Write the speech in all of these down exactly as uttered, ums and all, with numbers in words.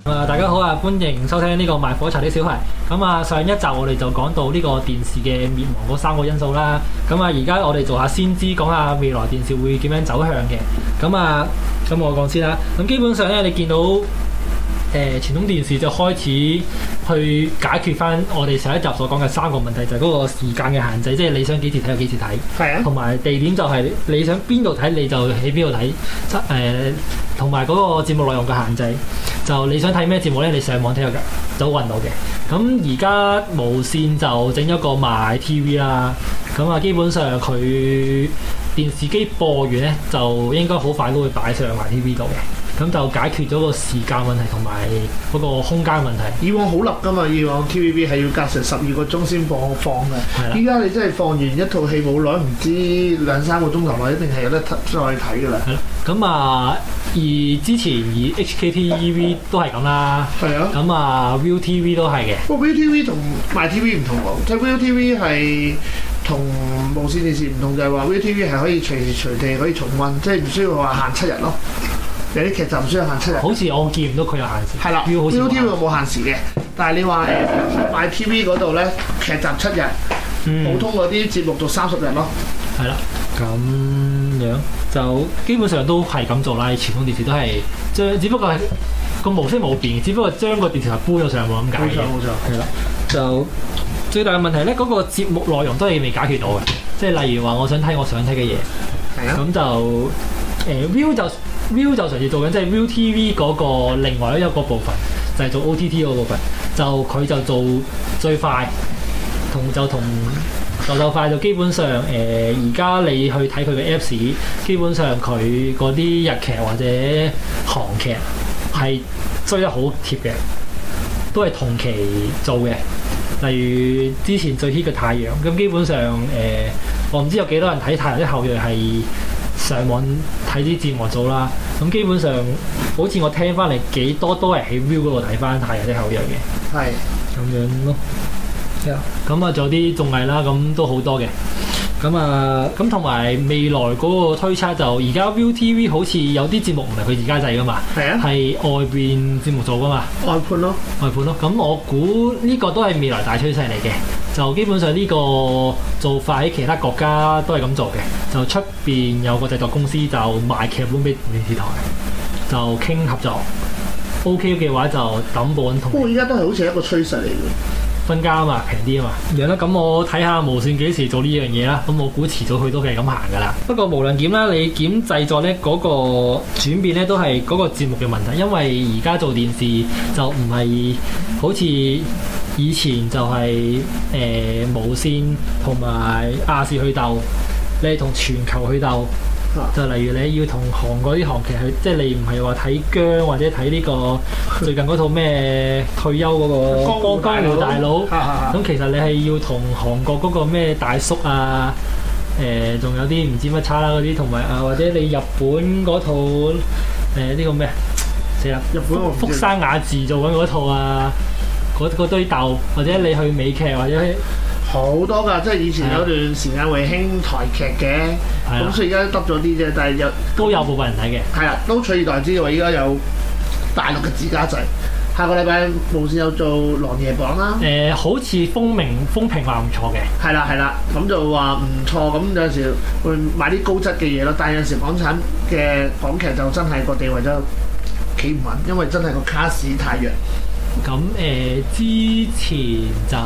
啊，大家好啊，歡迎收聽呢個賣火柴的小孩。咁啊，上一集我哋就講到呢個電視嘅滅亡嗰三個因素啦。咁啊，而家我哋做下先知，講下未來電視會點樣走向嘅。咁啊，咁我講先啦。咁基本上咧，你見到誒、呃、傳統電視就開始去解決翻我哋上一集所講嘅三個問題，就係、是、嗰個時間嘅限制，即係你想幾時睇就幾時睇。係啊。同埋地點就係你想邊度睇你就喺邊度睇。誒，同埋嗰個節目內容嘅限制。就你想睇咩節目咧？你上網睇就都揾到嘅。咁而家無線就整咗個賣 T V 啦。咁啊，基本上佢電視機播完咧，就應該好快都會擺上賣 T V 度嘅。咁就解決咗個時間問題同埋嗰個空間問題。 以往好立㗎嘛，以往 T V B 係要隔成十二個鐘先播放嘅。依家你真係放完一套戲冇耐，唔知兩三個鐘頭內一定係有得再睇㗎啦。 咁啊，而之前以 H K T V 都係咁啦。係啊。咁啊 ，Viu T V 都係嘅。 不過 Viu T V 同 MyTV 唔同喎，即係 Viu T V 係同無線電視唔同，就係話 Viu T V 係可以隨時隨地可以重溫，即係唔需要話限七日咯。有啲劇集唔需要限七日。好似我見唔到佢有限時。係啦 ，Viu T V 冇限時嘅，但係你話誒 MyTV 嗰度咧劇集七日，嗯、普通嗰啲節目就三十日咯。係啦， 咁樣就基本上都係咁做啦。傳統電視都係將，只不過係個模式冇變，只不過將個電視台搬咗上網咁解嘅。冇錯冇錯，係啦。就最大嘅問題咧，嗰、嗰個節目內容都係未解決到嘅，即係例如話我想睇我想睇嘅嘢。係啊。咁就誒、呃、Viu 就 Viu 就嘗試做緊，即係 Viu T V 嗰個另外一個部分，就係、是、做 O T T 嗰部分。就佢就做最快，同就同。就就快就基本上誒，而、呃、家你去睇佢嘅 Apps， 基本上佢嗰啲日劇或者韓劇係追得好貼嘅，都係同期做嘅。例如之前最 hit 嘅太陽，咁基本上誒、呃，我唔知有幾多人睇《太陽的後裔》係上網睇啲節目組啦。咁基本上好似我聽翻嚟幾多都係喺 Viu 嗰度睇翻《太陽的後裔》嘅，係咁樣咯。咁啊，仲有啲綜藝啦，咁都好多嘅。咁啊，咁同埋未來嗰個推測就，而家 Viu T V 好似有啲節目唔係佢而家製噶嘛，係啊，係外邊節目做噶嘛，外判咯，外判咯。咁我估呢個都係未來大趨勢嚟嘅。就基本上呢個做法喺其他國家都係咁做嘅。就出邊有個製作公司就賣劇本俾電視台，就傾合作。OK 嘅話就抌本同。不過而家都係好似一個趨勢嚟嘅。分家啊嘛，平啲啊嘛，樣啦。咁我睇下無線幾時做呢樣嘢啦。咁我估遲早佢都係咁行噶啦。不過無論點啦，你檢製作咧嗰個轉變咧，都係嗰個節目嘅問題。因為而家做電視就唔係好似以前就係、是、誒、呃、無線同埋亞視去鬥，你係同全球去鬥。就例如你要同韓國啲韓劇去，即係你唔係話睇姜或者睇呢個最近嗰套咩退休嗰個江湖大佬，咁其實你係要同韓國嗰個咩大叔啊，誒仲有啲唔知乜叉啦嗰啲，同埋啊或者你日本嗰套誒呢個咩死啦，日本福山雅治做緊嗰套啊，嗰堆鬥，或者你去美劇或者。好多㗎，即係以前有段時間會興台劇嘅，咁所以而家都得咗啲啫，但係又都有部分人睇嘅。係啦，都取而代之喎。依家有大陸嘅自家製，下個禮拜無線有做《琅琊榜》啦。誒、呃，好似風評風評話唔錯嘅。係啦係啦，咁就話唔錯，咁有陣時會買啲高質嘅嘢咯。但係有陣時港產嘅港劇就真係個地位就企唔穩，因為真係個卡士太弱。咁誒、呃，之前就。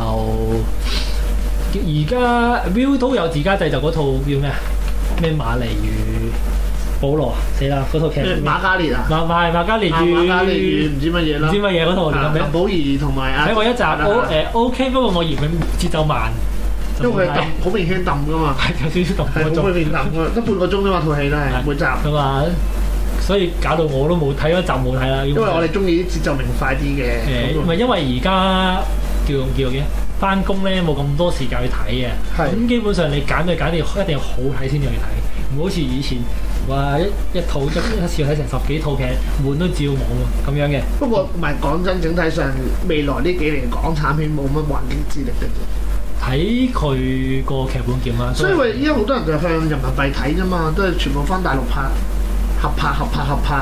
而家 Viu 都有自家製作嗰套叫咩啊？咩瑪麗與保羅死啦！嗰套劇瑪嘉烈啊？馬馬瑪嘉烈與瑪嘉烈與唔知乜嘢啦？唔知乜嘢嗰套林保怡同埋啊？睇過一集 O 誒 OK，不過我嫌佢節奏慢，因為佢好明顯揼噶嘛，係有少少揼半個鐘，明揼㗎，得半個鐘啫嘛套戲都係每集㗎嘛，所以搞到我都冇睇嗰集冇睇啦。因為我哋中意啲節奏明快啲嘅，誒唔係因為而家叫叫嘅。翻工咧冇咁多時間去睇嘅，咁基本上你揀都係揀啲一定要好睇先至去睇，唔好似以前話一一套一一次睇成十幾套劇，悶都照冇喎咁樣嘅。不過唔係講真，整體上未來呢幾年港產片冇乜還擊之力嘅啫。睇佢個劇本點啦。所以話依家好多人就向人民幣睇啫嘛，都係全部翻大陸拍，合拍合拍合拍。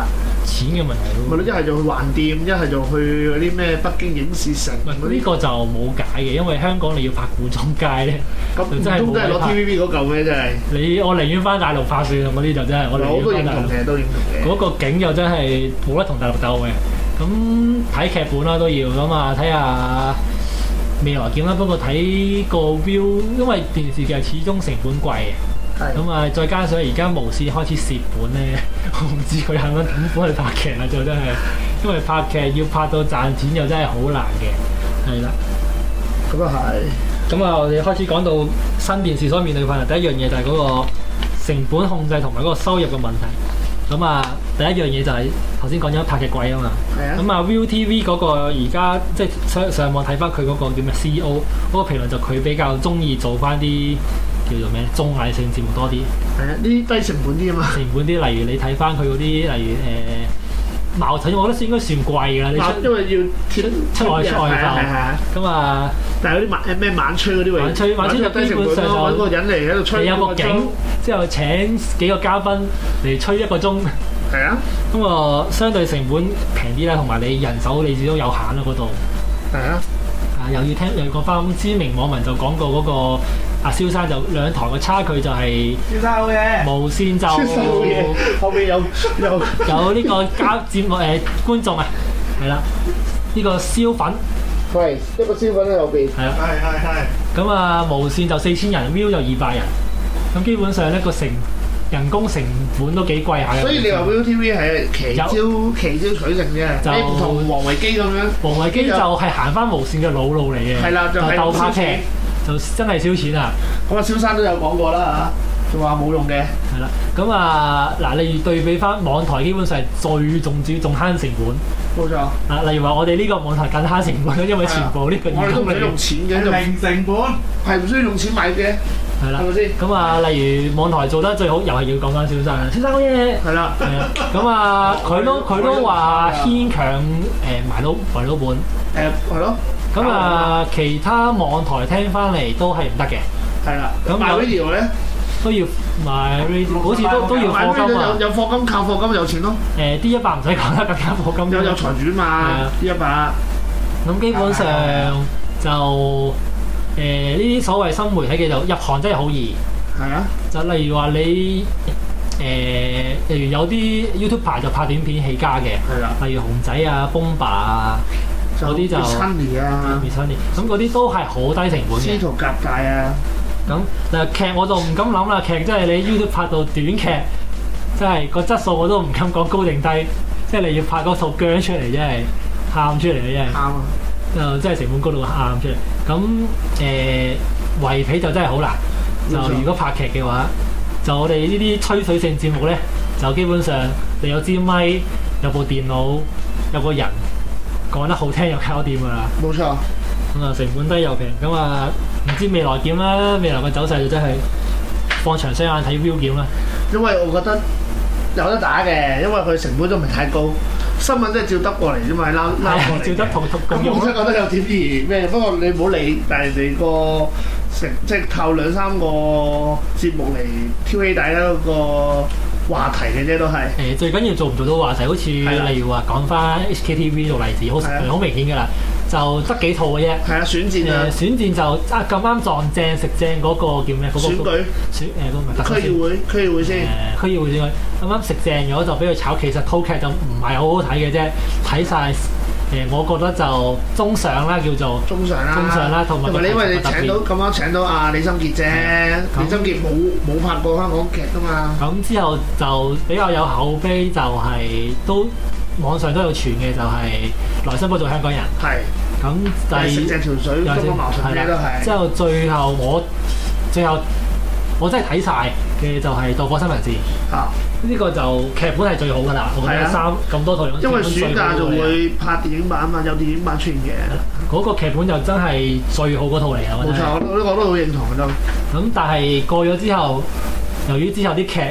錢嘅問題咯。 咪咯，一係就去橫店，一係就去嗰啲咩北京影視城嗰啲。 呢個就冇解嘅，因為香港你要拍古裝街咧， 咁唔通真係攞 T V B 嗰嚿咩？真係你我寧願翻大陸拍算嗰啲就真係我寧願都認同嘅，都認同嘅。 嗰個景又真係冇得同大陸鬥嘅。咁睇劇本啦都要咁啊，睇下未來見啦。不過睇個 view，因為電視劇始終成本貴嘅。咁啊，再加上而家無線開始蝕本咧，我唔知佢肯唔肯點款去拍劇啦，就真係，因為拍劇要拍到賺錢又真係好難嘅，係啦。 咁啊係。 咁啊，我哋開始講到新電視所面對嘅問題，第一樣嘢就係嗰個成本控制同埋嗰個收入嘅問題。咁啊，第一樣嘢就係頭先講咗拍劇貴啊嘛。係啊。咁啊 ViuTV 嗰個而家即係上上網睇翻佢嗰個叫咩 C E O 嗰個評論，就佢比較中意做翻啲叫做咩綜藝性節目多啲。 係啊，呢啲低成本啲啊嘛。成本啲，例如你睇翻佢嗰啲，例如誒、呃、茅盾，我覺得應該算貴㗎啦。你出因為要出出外出外就咁啊。但係嗰啲晚咩晚吹嗰啲位， 晚吹晚吹就基本上就揾個人嚟喺度吹。 你有個景之後請幾個嘉賓嚟吹一個鐘。 係啊。咁啊，相對成本平啲啦，同埋你人手你始終有限啦嗰度。係啊。啊，又要聽又要講翻知名網民就講過嗰、嗰個。阿蕭生就兩台嘅差距就係、是，蕭生好嘢，無線就後面有有有呢個交節目誒、呃、觀眾啊，係啦，呢、這個燒粉， 係一個燒粉喺後邊， 係啦，係係係。咁啊無線就四千人 ，Viu 就二百人，咁基本上咧個成人工成本都幾貴下嘅。 所以你話 ViuTV 係奇招奇招取勝啫，就唔同王維基咁樣， 王維基就係行翻無線嘅老路嚟嘅， 係啦，就係鬥拍劇。就真係燒錢啊！ 咁啊，蕭生都有講過啦嚇，就話冇用嘅。 係啦，咁啊嗱，例如對比翻網台，基本上係最重主重慳成本。冇錯。啊，例如話我哋呢個網台更慳成本，因為全部呢個我哋都唔使用錢嘅，就零成本，係唔需要用錢買嘅。係啦，係咪先？ 咁啊，例如網台做得最好，又係要講翻蕭生啊！蕭生好嘢。係啦，係啊。咁啊，佢都佢都話牽強誒埋到埋到本。 誒係咯。 咁啊，其他網台聽翻嚟都係唔得嘅。 係啦。咁買 radio 咧都要買 radio， 好似都都要課金啊。 有有課金，靠課金有錢咯。 誒 D 一百唔使講啦，更加課金。 有有財主嘛 ？D 一百。 咁基本上就誒呢啲所謂新媒體嘅就入行真係好易。係啊。就例如話你誒、呃，例如有啲 YouTuber 就拍短片起家嘅。係啦。例如熊仔啊、Bomba 啊。嗰啲就 Sunny 啊 ，Sunny，咁嗰啲都係好低成本嘅。 司徒夾帶啊， 咁嗱劇我就唔敢諗啦，劇即係你 YouTube 拍到短劇，即係個質素我都唔敢講高定低，即係你要拍嗰套姜出嚟，真係喊出嚟嘅真係。啱啊！就真係成本高到喊出嚟。咁誒圍皮就真係好難。就如果拍劇嘅話，就我哋呢啲吹水性節目咧，就基本上你有支咪，有部電腦，有個人。講得好聽又搞掂㗎啦， 冇錯。 咁啊成本低又平，咁啊唔知未來點啦，未來嘅走勢就真係放長雙眼睇 Viu 點啦。 因為我覺得有得打嘅，因為佢成本都唔係太高，新聞都係照得過嚟啫嘛，撈撈過嚟。照得同同共用。咁我真係覺得有點而咩？不過你唔好理，但係你個成即係靠兩三個節目嚟挑起大家嗰個話題嘅啫，都係誒最緊要做唔做到話題，好似例如話講翻 H K T V 做例子，好好明顯㗎啦，就得幾套嘅啫。係啊，選戰啊，選戰就啊咁啱撞正食正嗰個叫咩？嗰個選舉選誒嗰個唔係區議會，區議會先誒區議會先，啱啱食正咗就俾佢炒。其實套劇就唔係好好睇嘅啫，睇晒。誒，我覺得就中上啦，叫做中上啦，中上啦，同埋你因為你請到咁啱請到阿李心潔啫，李心潔冇冇拍過香港劇㗎嘛。咁之後就比較有口碑，就係都網上都有傳嘅，就係來新堡做香港人。係。咁第食正條水，中港矛盾咩都係。之後最後我最後我真係睇晒嘅就係《盜火新聞線》。啊。呢個就劇本係最好㗎啦，我覺得三咁多套，因為暑假就會拍電影版啊嘛，有電影版出現嘅。嗰個劇本就真係最好嗰套嚟啊！冇錯，我都我都好認同嘅都。咁但係過咗之後，由於之後啲劇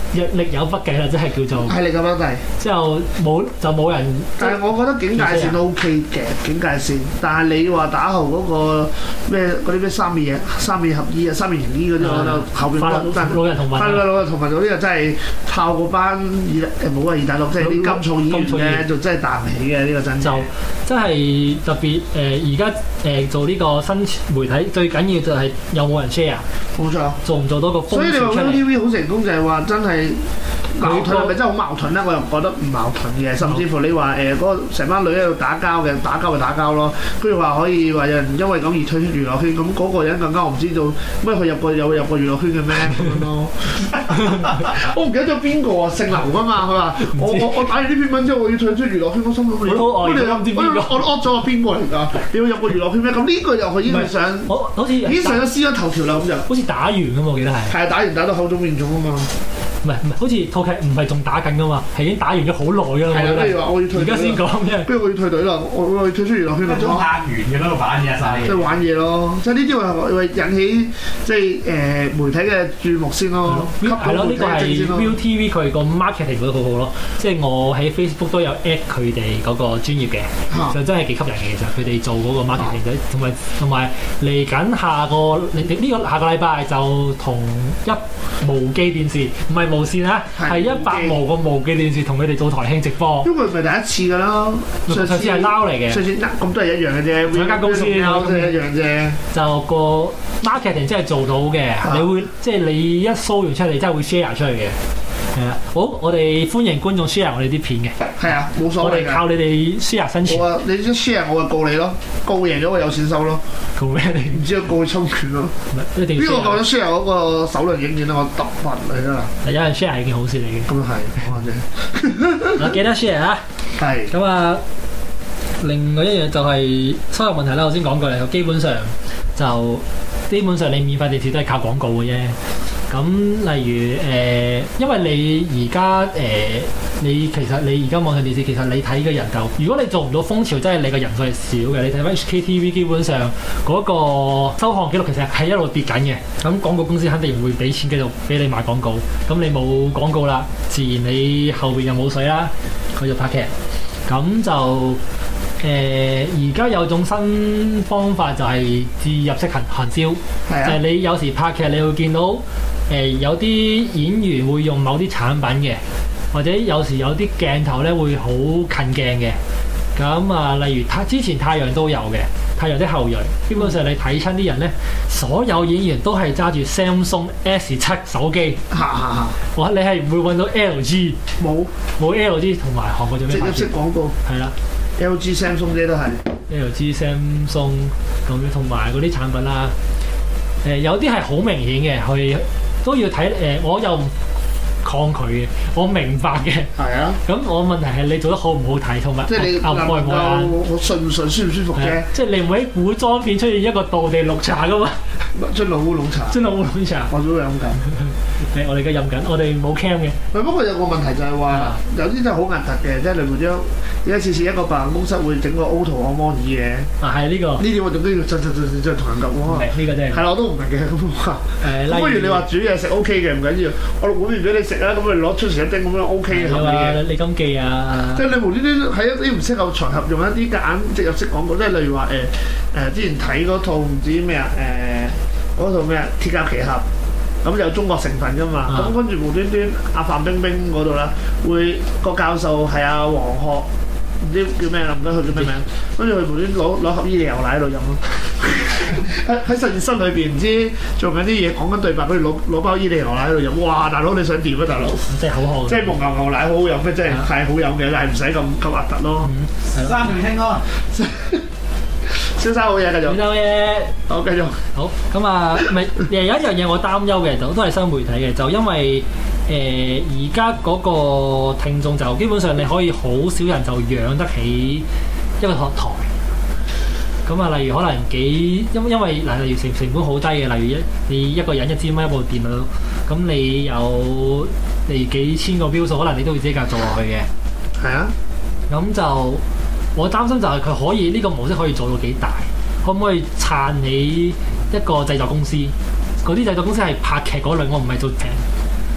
力力有不計啦，即係叫做係力有不計。 之後冇就冇人。 但係我覺得警戒線都 OK 嘅，警戒線。但係你話打後嗰個咩嗰啲咩三面三面合衣啊、三面型衣嗰啲，我覺得後邊老人同盟， 係老人同盟嗰啲就真係靠嗰班二誒冇話二大六，即係啲甘草議員咧，就真係彈唔起嘅呢個真。 就真係特別誒，而家誒做呢個新媒體最緊要就係有冇人 share。冇錯，做唔做到個風潮出嚟？所以你話 V T V 好成功就係話真係矛盾係咪真係好矛盾咧？我又覺得唔矛盾嘅，甚至乎你話誒嗰個成班女喺度打交嘅，打交咪打交咯。跟住話可以話有人因為咁而退出娛樂圈，咁嗰個人更加我唔知道咩佢入過有入過娛樂圈嘅咩咁樣咯。我唔記得咗邊個啊，姓劉噶嘛？佢話我我我打完呢篇文之後我要退出娛樂圈，我心諗你我我惡咗個邊個嚟㗎？你要入過娛樂圈咩？咁呢個又佢已經上，我好似已經上咗 C 一頭條啦，咁就好似打完㗎嘛，我記得係。係啊，打完打到口腫面腫啊嘛。 唔係唔係，好似套劇唔係仲打緊㗎嘛，係已經打完咗好耐㗎啦。係啊， 譬如話我要退，而家先講啫。不如我要退隊啦，我我要退出娛樂圈啦。 都拍完嘅啦，玩嘢晒。 即係玩嘢咯，即係呢啲為為引起即係誒、呃、媒體嘅注目先咯。 係咯，呢個係 Viu T V 佢個 marketing 做得好好咯。即係我喺 Facebook 都有 at 佢哋嗰個專頁嘅，啊、就真係幾吸引嘅。其實佢哋做嗰個 marketing 同埋同埋嚟緊下個呢、呢個下個禮拜就同一無記電視唔係無線啊，係一百無個無記電視同佢哋做台慶直播。 因為唔係第一次㗎啦， 上次係 Now 嚟嘅， 上次咁都係一樣嘅啫，兩間公司都係一樣啫。 就個 marketing 真係做到嘅，啊、你會即係你一 show 完出嚟，真係會 share 出去嘅。係啊，好，我哋歡迎觀眾 share 我哋啲片嘅。係啊，冇所謂。我哋靠你哋 share 生存。 我啊，你一 share 我就告你咯，告贏咗我有錢收咯。 告咩？你唔知啊，告佢侵權咯。 一定要 share。邊個講咗 share 嗰個首輪影片啊？我揼暈你啦。 有人 share 係件好事嚟嘅。 咁係，講下啫。 我記得 share 啊。係。咁啊，另外一樣就係收入問題啦。我先講過嚟，基本上就基本上你免費電視都係靠廣告嘅啫。咁例如誒、呃，因為你而家誒，你其實你而家網上電視，其實你睇嘅人就，如果你做唔到風潮，真係你個人數係少嘅。你睇翻 H K T V，基本上嗰個收看記錄其實係一路跌緊嘅。咁廣告公司肯定唔會俾錢繼續俾你賣廣告。咁你冇廣告啦，自然你後邊又冇水啦，佢就拍劇。咁就誒，而家有種新方法就係置入式行行銷，啊、就係你有時拍劇，你會見到。誒、呃、有啲演員會用某啲產品嘅，或者有時有啲鏡頭咧會好近鏡嘅。咁啊，例如太之前太陽都有嘅，太陽的後裔。基本上你睇親啲人咧，所有演員都係揸住 Samsung S 七手機。嚇嚇嚇！哇，你係唔會揾到 L G 冇冇 L G 同埋韓國做咩？ 直接識廣告係啦 ，L G Samsung 啫都係 L G Samsung 咁樣，同埋嗰啲產品啦。誒、呃、有啲係好明顯嘅，去。都要睇誒、呃，我又唔抗拒嘅，我明白嘅。係啊。咁我問題係你做得好唔好睇，同埋即係你能唔能夠順唔順、舒唔舒服啫。即係你唔會喺古裝片出現一個道地綠茶噶嘛？ 樽老烏龍茶。樽老烏龍茶。我都飲緊。 誒，我哋而家飲緊，我哋冇 cam 嘅。 喂，不過有個問題就係話，有啲真係好核突嘅，即係例如將而家次次一個辦公室會整個 auto 按摩椅嘅。啊，係呢、這個。呢啲我仲都要進進進進進同人講喎。呢、這個真係。係啦，我都唔明嘅咁話。誒，不如你話煮嘢食 OK 嘅，唔緊要，我錄碗麵俾你食啦，咁你攞出前一丁咁樣 OK 嘅。係嘛？你咁記啊？即係你無端端喺一啲唔適合場合用一啲夾硬植入式廣告，即係例如話誒誒，之前睇嗰套唔知咩啊誒嗰套咩啊《鐵甲奇俠》。咁有中國成分噶嘛？咁、啊、跟住無端端阿范冰冰嗰度啦，會個教授係阿黃學，唔知叫咩啦，唔記得佢叫咩名。跟住佢無端攞攞盒伊利牛奶喺度飲咯。喺喺實驗室裏邊唔知做緊啲嘢，講緊對白，跟住攞攞包伊利牛奶喺度飲。哇！大佬你想點啊？大佬，即係口渴。即係蒙牛牛奶好好飲咩？即係係好飲嘅，但係唔使咁咁核突咯。三條聽咯。先生好嘢，繼續。先生好嘢，好繼續。好咁啊，咪誒有一樣嘢我擔憂嘅，就都係新媒體嘅，就因為誒而家嗰個聽眾就基本上你可以好少人就養得起一個台。咁啊，例如可能幾因因為嗱，例如成成本好低嘅，例如一你一個人一千蚊一部電腦，咁你有你幾千個標數，可能你都會自己夾做落去嘅。係啊，咁就。我擔心就係佢可以呢、呢個模式可以做到幾大，可唔可以撐起一個製作公司？嗰啲製作公司係拍劇嗰類，我唔係做劇，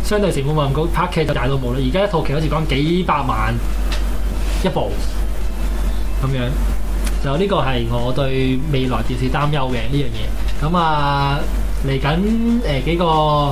相對成本冇咁高，拍劇就大到冇啦。而家一套劇好似講幾百萬一部咁樣，就呢個係我對未來電視擔憂嘅呢樣嘢。咁啊嚟緊誒幾個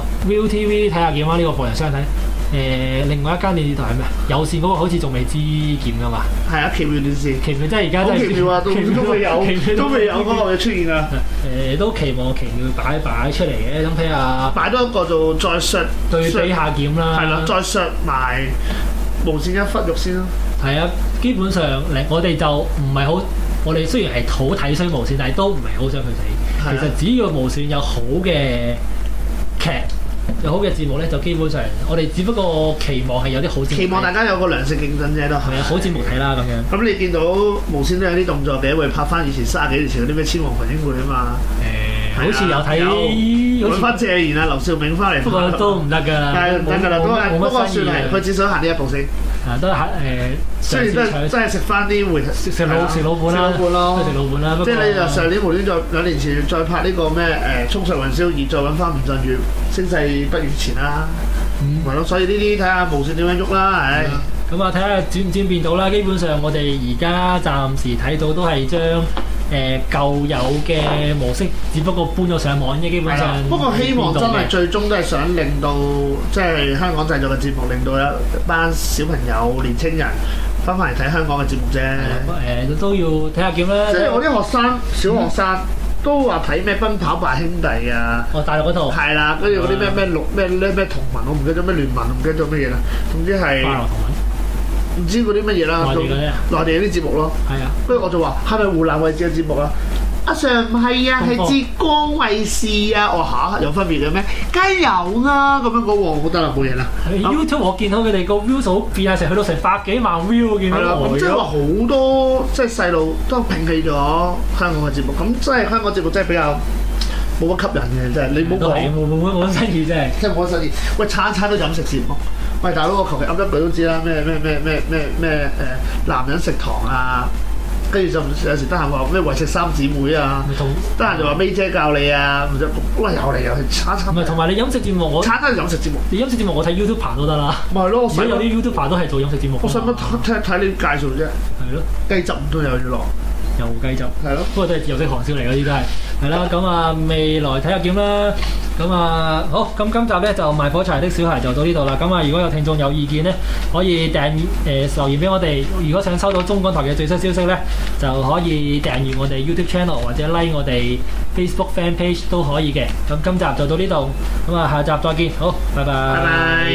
ViuTV 睇下劍啦，呢、這個個人相睇。誒、呃，另外一間電視台係咩？有線嗰個好似仲未知劍噶嘛？ 係啊，奇妙電視， 奇妙即係而家都係奇妙啊，都都未有，都未有嗰個嘅出現啊！ 誒、呃，都期望奇妙擺擺出嚟嘅，咁睇下擺多一個就再削對比下劍啦。 係啦，再削埋無線一忽肉先啦。 係啊，基本上嚟我哋就唔係好，我哋雖然係好睇衰無線，但係都唔係好想佢死。其實只要無線有好嘅劇。有好嘅節目咧，就基本上我哋只不過期望係有啲好節目， 期望大家有個良性競爭啫都係。 係啊，好節目睇啦咁樣。 咁你見到無線都有啲動作嘅，會拍翻以前三十幾年前嗰啲咩《千王群英會》啊嘛。誒、 欸，好似有睇， 揾翻謝賢啊、劉兆銘翻嚟。 不過都唔得㗎啦， 係唔得㗎啦，都係不過算係佢只想行呢一步先。 啊，都係誒， 雖然都係真係食翻啲回食食老食老本啦，食老本啦。 即係你就上年無端再兩年前再拍呢個咩誒《衝上雲霄二》，再揾翻吳鎮宇聲勢不如前啦。嗯，係咯，所以呢啲睇下無線點樣喐啦，唉。 咁啊，睇下轉唔轉變到啦。基本上我哋而家暫時睇到都係將誒舊有嘅模式，只不過搬咗上網啫。基本上， 不過希望真係最終都係想令到即係香港製作嘅節目，令到一班小朋友、年青人翻返嚟睇香港嘅節目啫。誒、 呃、都要睇下劍啦。即係我啲學生、小學生。嗯都話睇咩奔跑吧兄弟啊！ 哦，大陸嗰套係啦，跟住嗰啲咩咩綠咩咩咩同盟，我唔記得咗咩聯盟，唔記得咗乜嘢啦。總之係唔知嗰啲乜嘢啦。內地嗰啲，內地嗰啲節目咯。係啊。跟住我就話：係咪湖南衛視嘅節目啊？阿 Sir 唔係啊，係浙江衛視啊！我嚇有分別嘅咩？梗係有啦，咁樣講喎，好得啦，冇嘢啦。 YouTube 我見到佢哋個 view 數變係成去到成百幾萬 view，見到。係啦， 咁即係話好多即係細路都摒棄咗香港嘅節目，咁即係香港節目真係比較冇乜吸引嘅，真係你冇講冇冇冇乜新意真係， 即係冇乜新意。喂，餐餐都飲食節目，喂大佬我求其噏一句都知啦，咩咩咩咩咩咩誒男人食堂啊！跟住就有時得閒話咩為食三姊妹啊，得閒就話 May 姐教你啊，咁就哇又嚟又去餐餐。唔係， 同埋你飲食節目我餐餐飲食節目， 你飲食節目我睇 YouTuber 都得啦。咪係咯，如果有啲 YouTuber 都係做飲食節目。 我使乜睇睇你介紹啫？係咯，雞汁唔都有咗落。 有雞汁。係咯，不過都係自由式韓燒嚟嗰啲都係。係啦，咁啊未來睇下劍啦。咁啊好，咁今集咧就賣火柴的小孩就到呢度啦。咁啊，如果有聽眾有意見咧，可以訂誒、呃、留言俾我哋。如果想收到中港台嘅最新消息咧，就可以訂閱我哋 YouTube channel 或者 like 我哋 Facebook fan page 都可以嘅。咁今集就到呢度，咁啊下集再見，好，拜拜。拜拜。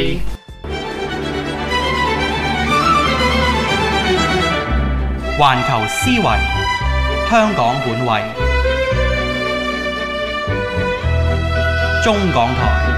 環球思維，香港本位，中港台。